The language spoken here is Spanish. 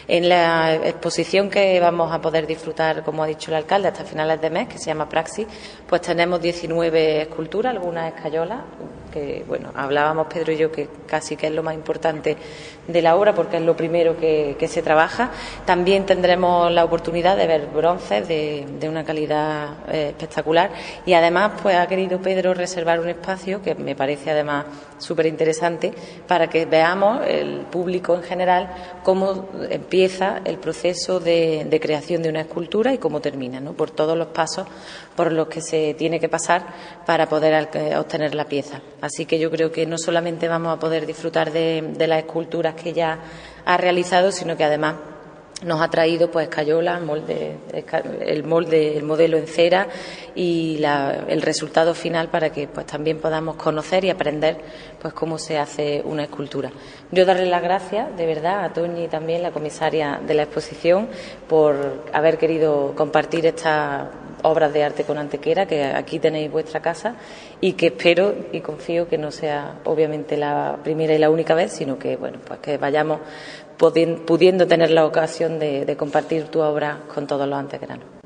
En la exposición que vamos a poder disfrutar, como ha dicho el alcalde, hasta finales de mes, que se llama Praxis, pues tenemos 19 esculturas, algunas escayolas, que bueno, hablábamos Pedro y yo que casi que es lo más importante de la obra porque es lo primero que se trabaja. También tendremos la oportunidad de ver bronces de una calidad espectacular y además pues ha querido Pedro reservar un espacio que me parece además súper interesante para que veamos el público en general cómo empieza el proceso de creación de una escultura y cómo termina, ¿no? Por todos los pasos por los que se tiene que pasar para poder obtener la pieza. Así que yo creo que no solamente vamos a poder disfrutar de las esculturas que ya ha realizado, sino que además nos ha traído pues escayolas, el modelo en cera y el resultado final para que pues también podamos conocer y aprender pues cómo se hace una escultura. Yo darle las gracias de verdad a Toñi, también la comisaria de la exposición, por haber querido compartir estas obras de arte con Antequera, que aquí tenéis vuestra casa y que espero y confío que no sea obviamente la primera y la única vez, sino que bueno, pues que vayamos pudiendo tener la ocasión de compartir tu obra con todos los antequeranos.